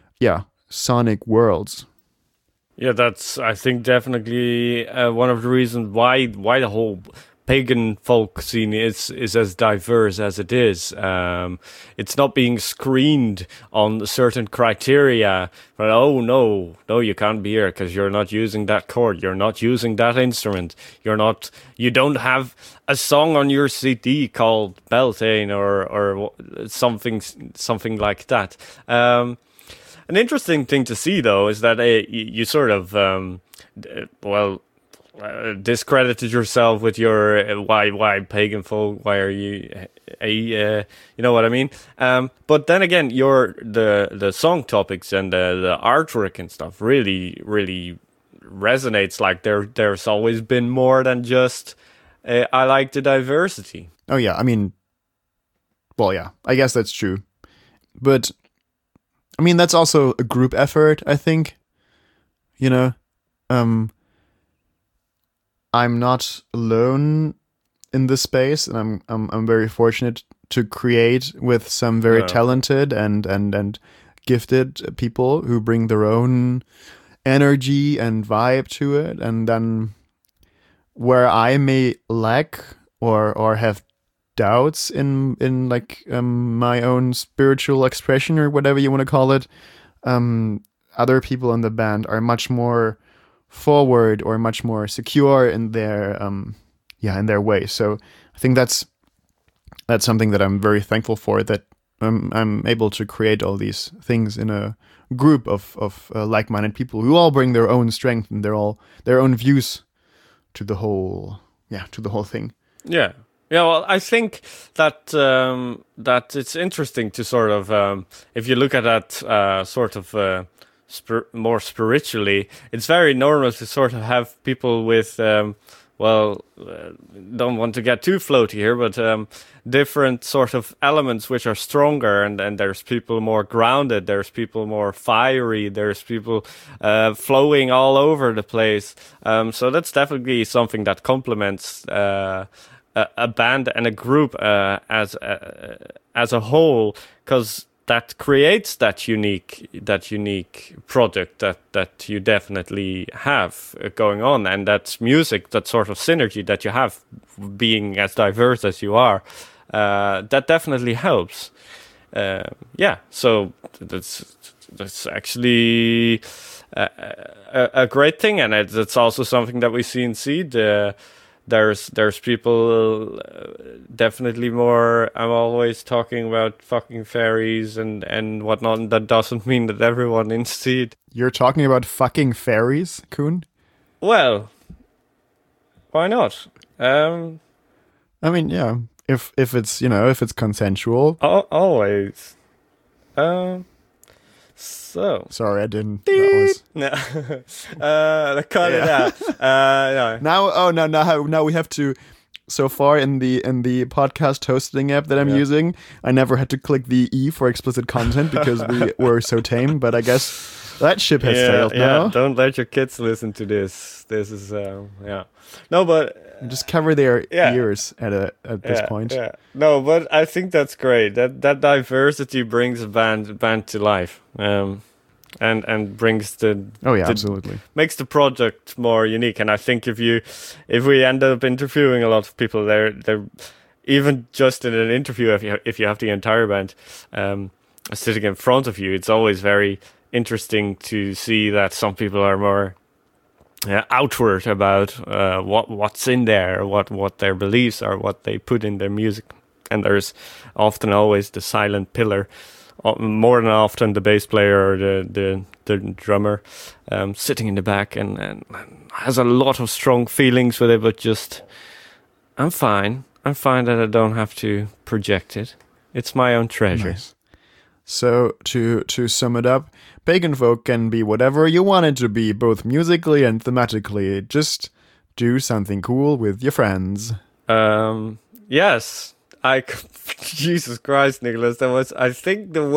sonic worlds. Yeah, that's, I think, definitely one of the reasons why the whole pagan folk scene is as diverse as it is. It's not being screened on certain criteria. But oh no, you can't be here because you're not using that chord, you're not using that instrument, you don't have a song on your CD called Beltane or something like that. An interesting thing to see, though, is that you sort of discredited yourself with your why pagan folk, why are you you know what I mean. But then again, the song topics and the artwork and stuff really resonates. Like there's always been more than just I like the diversity. Oh yeah, I mean, well, yeah, I guess that's true, but I mean, that's also a group effort, I think. I'm not alone in this space, and I'm very fortunate to create with some very talented and gifted people who bring their own energy and vibe to it. And then where I may lack or have doubts in my own spiritual expression, or whatever you want to call it, other people in the band are much more forward or much more secure in their way. So I think that's something that I'm very thankful for, that I'm able to create all these things in a group of like-minded people who all bring their own strength and their own views to the whole thing. Yeah, well, I think that that it's interesting to sort of, if you look at that sort of more spiritually, it's very normal to sort of have people with, don't want to get too floaty here, but different sort of elements which are stronger, and there's people more grounded, there's people more fiery, there's people flowing all over the place. So that's definitely something that complements a band and a group as a whole, because that creates that unique product that you definitely have going on, and that's music, that sort of synergy that you have, being as diverse as you are, that definitely helps. So that's actually a great thing, and it's also something that we see in Seed. There's people definitely more. I'm always talking about fucking fairies and whatnot. That doesn't mean that everyone in Seed. You're talking about fucking fairies, Kuhn? Well, why not? I mean, yeah. If it's if it's consensual. Always. So sorry, I didn't. No. Cut it out. No. Now we have to. So far in the podcast hosting app that I'm using, I never had to click the E for explicit content because we were so tame. But I guess that ship has sailed now. Yeah, don't let your kids listen to this. This is No, but just cover their ears at this point. Yeah. No, but I think that's great. That diversity brings a band to life. And brings absolutely makes the project more unique. And I think if we end up interviewing a lot of people, they're even just in an interview, if you have the entire band sitting in front of you, it's always very interesting to see that some people are more outward about what's in there, what their beliefs are, what they put in their music, and there's often always the silent pillar. More than often, the bass player or the drummer sitting in the back and has a lot of strong feelings with it, but just, I'm fine that I don't have to project it. It's my own treasure. Nice. So to sum it up, Pagan Folk can be whatever you want it to be, both musically and thematically. Just do something cool with your friends. Yes. Jesus Christ, Nicholas, that was, I think, the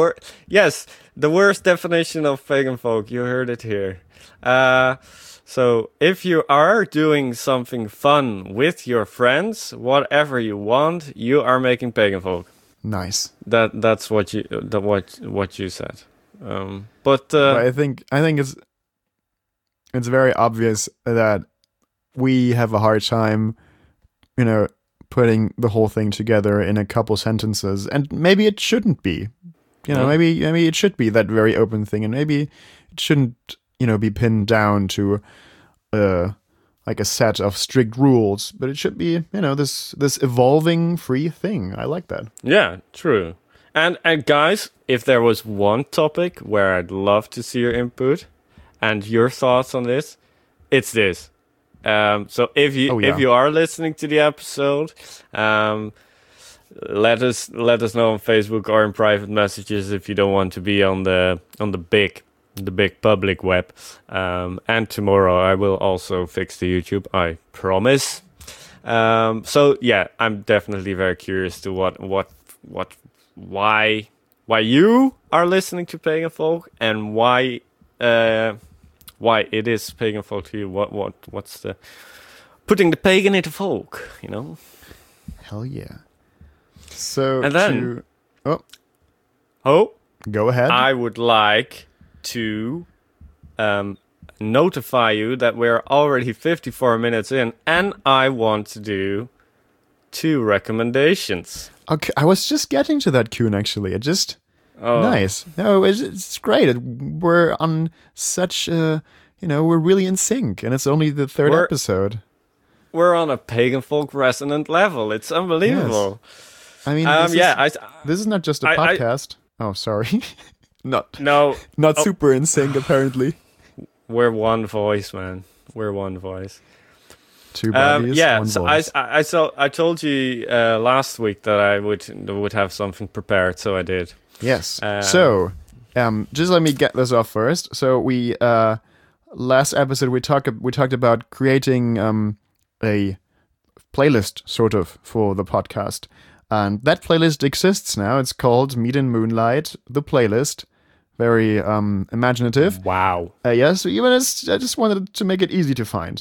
worst definition of pagan folk. You heard it here. So if you are doing something fun with your friends, whatever you want, you are making pagan folk. Nice. That's what you said. But I think it's very obvious that we have a hard time, putting the whole thing together in a couple sentences, and maybe it shouldn't be, maybe it should be that very open thing, and maybe it shouldn't, be pinned down to, like a set of strict rules, but it should be, this evolving free thing. I like that. Yeah, true. And guys, if there was one topic where I'd love to see your input and your thoughts on this, it's this. So if you are listening to the episode, let us know on Facebook or in private messages if you don't want to be on the big public web. And tomorrow I will also fix the YouTube, I promise. So yeah, I'm definitely very curious to why you are listening to Pagan Folk and why it is pagan folk to you. What's the putting the pagan into folk, Hell yeah. So and then go ahead. I would like to notify you that we're already 54 minutes in, and I want to do 2 recommendations. Okay, I was just getting to that, Kuhn, actually. Nice. No, it's great. We're on such, we're really in sync, and it's only the 3rd episode. We're on a pagan folk resonant level. It's unbelievable. Yes. I mean, this is not just a podcast. Oh, sorry. Not super in sync, apparently. We're one voice, man. We're one voice. 2 bodies, one voice. I told you last week that I would have something prepared, so I did. Yes. So, just let me get this off first. So we last episode we talked about creating a playlist sort of for the podcast, and that playlist exists now. It's called Mead and Moonlight, the playlist. Very imaginative. Wow. Yes. Even I just wanted to make it easy to find.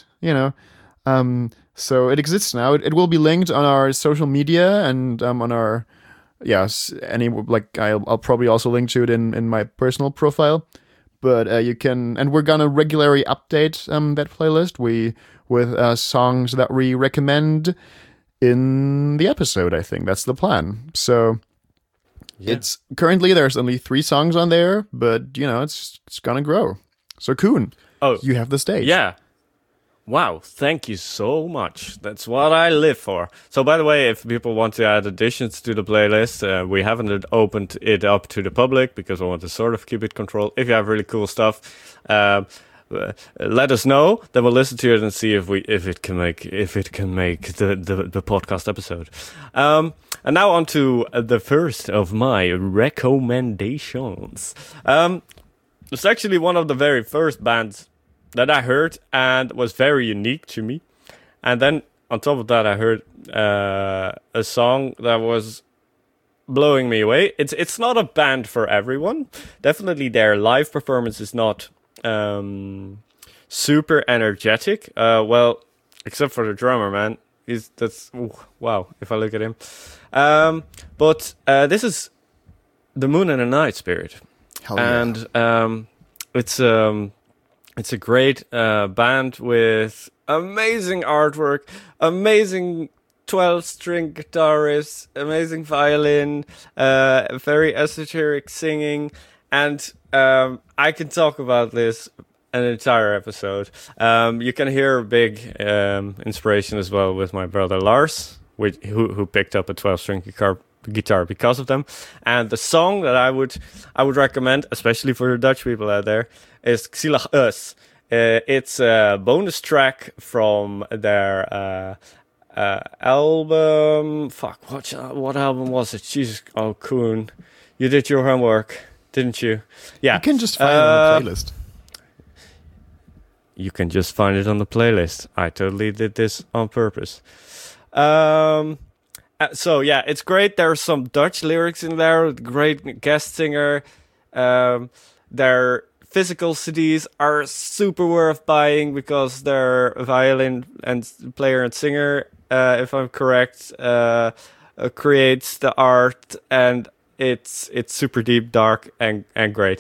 So it exists now. It will be linked on our social media and on our yes, any like I'll probably also link to it in my personal profile. But you can, and we're gonna regularly update that playlist with songs that we recommend in the episode. I think that's the plan. So it's currently there's only 3 songs on there, but it's gonna grow. So Kuhn, you have the stage. Yeah. Wow, thank you so much. That's what I live for. So, by the way, if people want to add additions to the playlist, we haven't opened it up to the public because I want to sort of keep it controlled. If you have really cool stuff, let us know. Then we'll listen to it and see if it can make the podcast episode. And now on to the first of my recommendations. It's actually one of the very first bands that I heard and was very unique to me. And then on top of that, I heard a song that was blowing me away. It's not a band for everyone. Definitely their live performance is not super energetic. Well, except for the drummer, man. Wow, if I look at him. But this is The Moon and the Night Spirit. Hell yeah. And it's a great band with amazing artwork, amazing 12-string guitarist, amazing violin, very esoteric singing, and I can talk about this an entire episode. You can hear a big inspiration as well with my brother Lars, who picked up a 12-string guitar because of them. And the song that I would recommend, especially for the Dutch people out there, is Xilag Us. It's a bonus track from their album. Fuck, what album was it? Jesus, oh, Kuhn, you did your homework, didn't you? Yeah, you can just find it on the playlist. You can just find it on the playlist. I totally did this on purpose. So yeah, it's great. There are some Dutch lyrics in there. Great guest singer. Their physical CDs are super worth buying because their violin and player and singer, if I'm correct, creates the art, and it's super deep, dark, and great.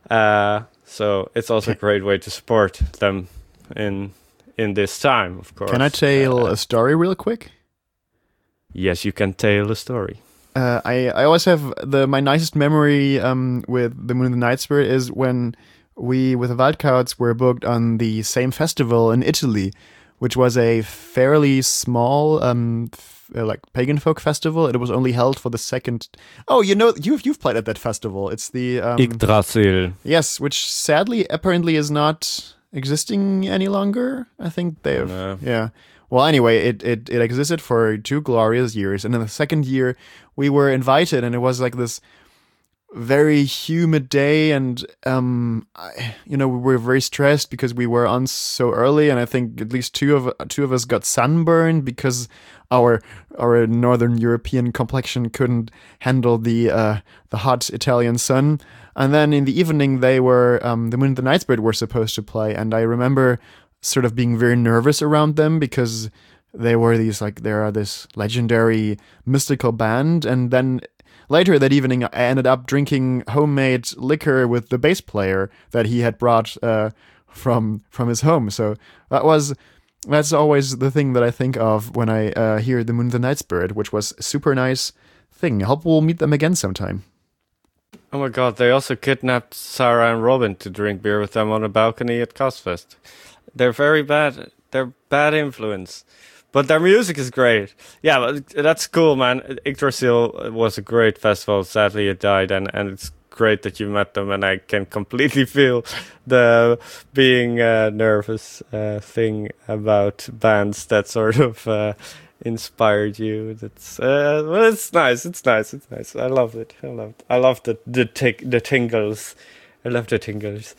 So it's also a great way to support them in this time, of course. Can I tell a story real quick? Yes, you can tell a story. I always have my nicest memory with The Moon and the Night Spirit is when we, with the Waldkauts, were booked on the same festival in Italy, which was a fairly small like pagan folk festival. It was only held for the second. Oh, you've played at that festival. It's the Yggdrasil. Yes, which sadly apparently is not existing any longer. I think they've yeah. Well, anyway, it existed for 2 glorious years, and in the second year we were invited, and it was like this very humid day, and we were very stressed because we were on so early, and I think at least two of us got sunburned because our northern European complexion couldn't handle the hot Italian sun. And then in the evening, they were The Moon and the Night Spirit were supposed to play, and I remember sort of being very nervous around them because they are this legendary mystical band. And then later that evening, I ended up drinking homemade liquor with the bass player that he had brought from his home. So that's always the thing that I think of when I hear The Moon and the Night Spirit, which was a super nice thing. I hope we'll meet them again sometime. Oh my god, they also kidnapped Sarah and Robin to drink beer with them on a balcony at Kastfest. They're very bad. They're bad influence. But their music is great. Yeah, but that's cool, man. Yggdrasil was a great festival. Sadly, it died, and it's great that you met them, and I can completely feel the being nervous thing about bands that sort of inspired you. That's well, it's nice. It's nice. I love it. I love the tingles. I love the tingles.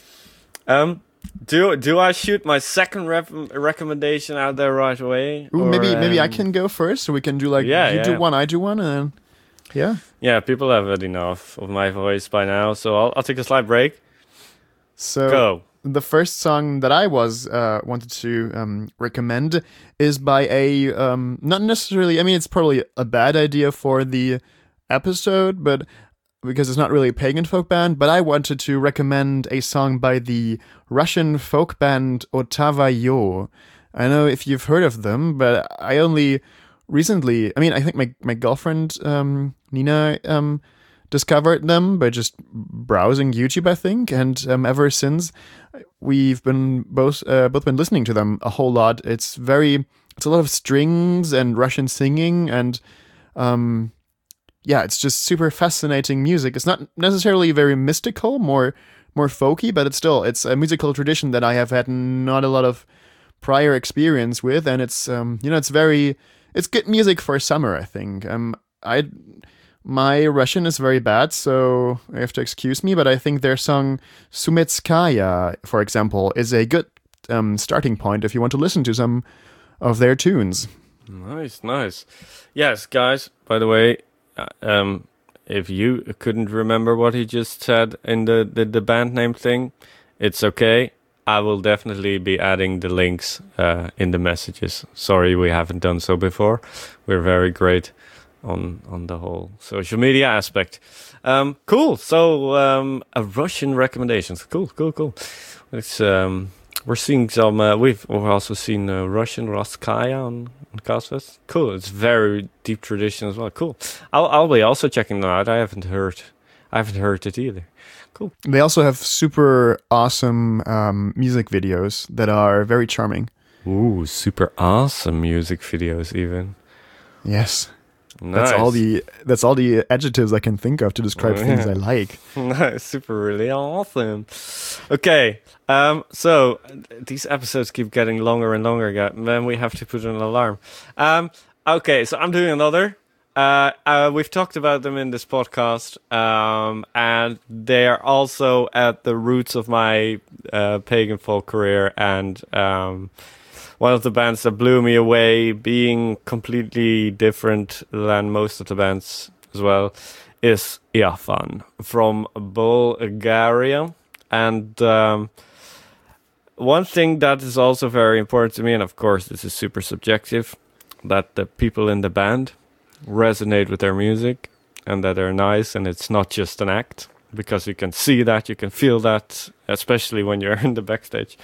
Do I shoot my second recommendation out there right away? Ooh, maybe I can go first, so we can do you do one, I do one, and then yeah. People have had enough of my voice by now, so I'll take a slight break. So go. The first song that I wanted to recommend is by a not necessarily. I mean, it's probably a bad idea for the episode, but because it's not really a pagan folk band, but I wanted to recommend a song by the Russian folk band Otavayo. I know if you've heard of them, but I only recently, I mean, I think my girlfriend, Nina, discovered them by just browsing YouTube, I think, and ever since we've been both been listening to them a whole lot. It's a lot of strings and Russian singing, and yeah, it's just super fascinating music. It's not necessarily very mystical, more folky, but it's a musical tradition that I have had not a lot of prior experience with, and it's it's good music for summer, I think. My Russian is very bad, so you have to excuse me, but I think their song Sumetskaya, for example, is a good starting point if you want to listen to some of their tunes. Nice. Yes, guys, by the way, if you couldn't remember what he just said in the band name thing, it's okay. I will definitely be adding the links in the messages. Sorry we haven't done so before. We're very great on the whole social media aspect. Cool. So a Russian recommendations. Cool. It's we're seeing some. We've also seen Russian Roskaya on Cosfest. Cool. It's very deep tradition as well. Cool. I'll be also checking them out. I haven't heard it either. Cool. They also have super awesome music videos that are very charming. Ooh, super awesome music videos even. Yes. Nice. That's all the adjectives I can think of to describe things I like. Nice, super really awesome. Okay, so these episodes keep getting longer and longer. Then we have to put an alarm. Okay, so I'm doing another. We've talked about them in this podcast, and they are also at the roots of my pagan folk career, and one of the bands that blew me away, being completely different than most of the bands as well, is Iafan from Bulgaria. And one thing that is also very important to me, and of course this is super subjective, that the people in the band resonate with their music and that they're nice and it's not just an act, because you can see that, you can feel that, especially when you're in the backstage.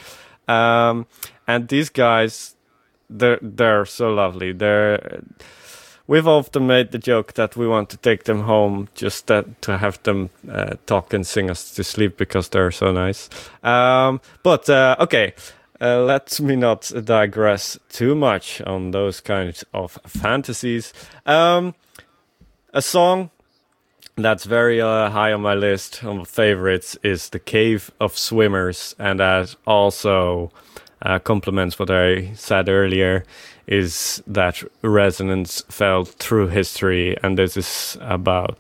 And these guys, they're so lovely. We've often made the joke that we want to take them home just to have them talk and sing us to sleep because they're so nice. But okay, let me not digress too much on those kinds of fantasies. A song that's very high on my list of favorites is The Cave of Swimmers, and that also complements what I said earlier, is that resonance felt through history, and this is about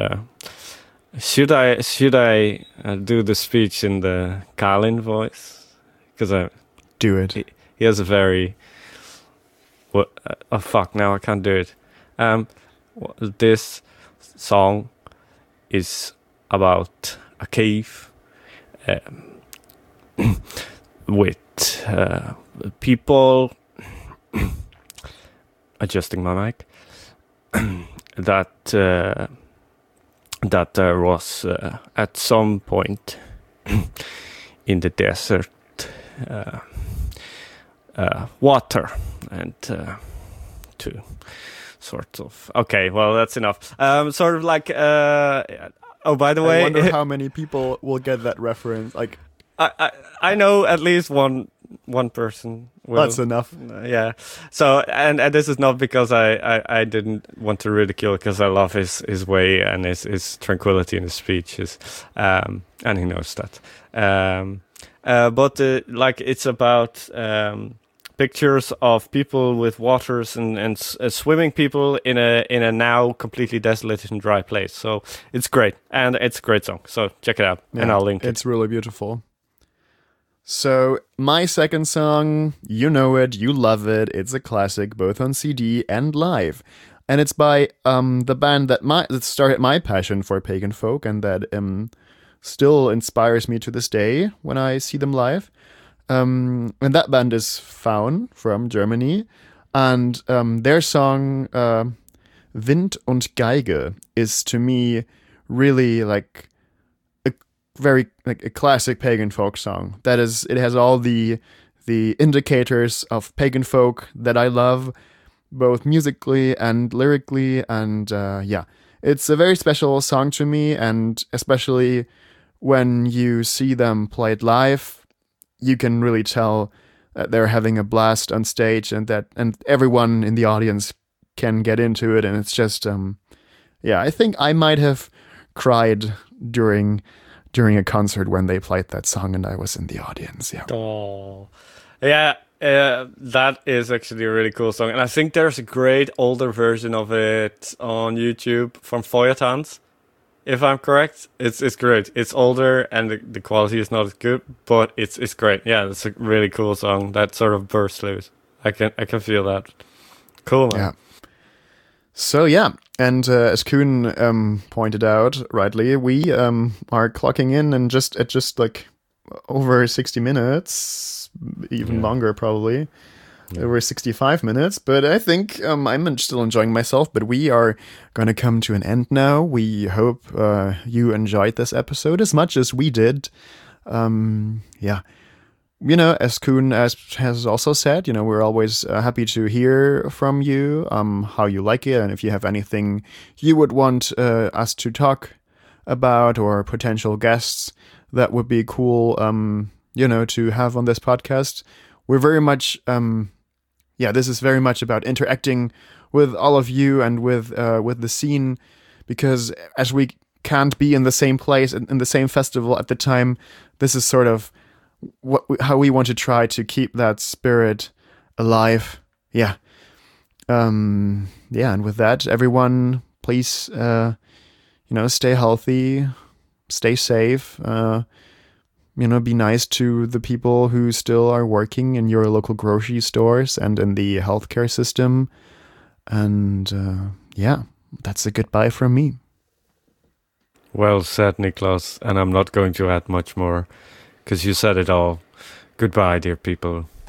should I do the speech in the Kalin voice? Because I do it. He has a very oh fuck, now I can't do it. This song is about a cave with people adjusting my mic that there was at some point in the desert water, and to sort of, okay, well, that's enough. Sort of like oh, by the way, I wonder how many people will get that reference. Like, I know at least one person will. That's enough. Yeah. So, and this is not because I didn't want to ridicule, because I love his way and his tranquility in his speech, and he knows that. But like, it's about pictures of people with waters and swimming people in a now completely desolate and dry place. So it's great, and it's a great song. So check it out, and I'll link it. It's really beautiful. So my second song, you know it, you love it. It's a classic, both on CD and live, and it's by the band that started my passion for pagan folk, and that still inspires me to this day when I see them live. And that band is Faun from Germany, and their song Wind und Geige is to me really like a very like a classic pagan folk song. That is, it has all the indicators of pagan folk that I love, both musically and lyrically, and yeah, it's a very special song to me, and especially when you see them play it live, you can really tell that they're having a blast on stage, and everyone in the audience can get into it, and it's just yeah, I think I might have cried during a concert when they played that song and I was in the audience. Yeah. Oh, yeah. That is actually a really cool song, and I think there's a great older version of it on YouTube from Feuertanz, if I'm correct. It's great. It's older and the quality is not as good, but it's great. Yeah, it's a really cool song that sort of bursts loose. I can feel that. Cool, man. Yeah. So yeah, and as Kuhn pointed out rightly, we are clocking in and just like over 60 minutes, even longer probably. Over 65 minutes, but I think I'm still enjoying myself, but we are going to come to an end now. We hope you enjoyed this episode as much as we did. Yeah. You know, as Kuhn has also said, you know, we're always happy to hear from you, how you like it, and if you have anything you would want us to talk about or potential guests that would be cool, you know, to have on this podcast. We're very much, yeah, this is very much about interacting with all of you and with the scene, because as we can't be in the same place, in the same festival at the time, this is sort of how we want to try to keep that spirit alive. Yeah. Yeah, and with that, everyone, please, you know, stay healthy, stay safe, you know, be nice to the people who still are working in your local grocery stores and in the healthcare system. And yeah, that's a goodbye from me. Well said, Niklas, and I'm not going to add much more, because you said it all. Goodbye, dear people.